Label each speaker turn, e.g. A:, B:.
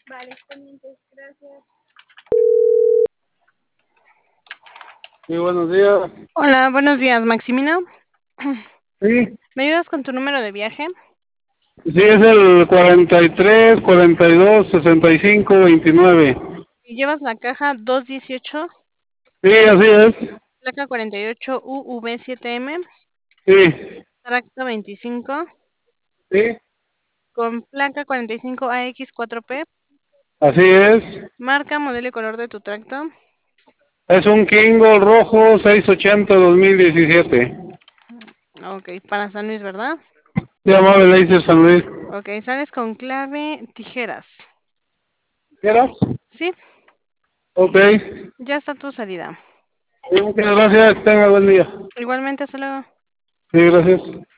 A: Vale, pendientes, gracias.
B: Sí, buenos días.
A: Hola, buenos días, Maximino.
B: Sí,
A: ¿Me ayudas con tu número de viaje?
B: sí, es el 43, 42, 65, 29.
A: Y llevas la caja 218,
B: Sí, así es.
A: placa 48 UV7M,
B: Sí,
A: tracto 25,
B: sí,
A: con placa 45 AX4P,
B: así es.
A: marca, modelo y color de tu tracto.
B: Es un Kingo rojo 680 2017.
A: Ok, para San Luis, ¿verdad?
B: Llamado Laser San Luis.
A: Ok, sales con clave, tijeras.
B: ¿Quieras?
A: Sí,
B: Ok.
A: ya está tu salida.
B: Sí, muchas gracias. Tenga buen día.
A: Igualmente, hasta luego.
B: Sí, gracias.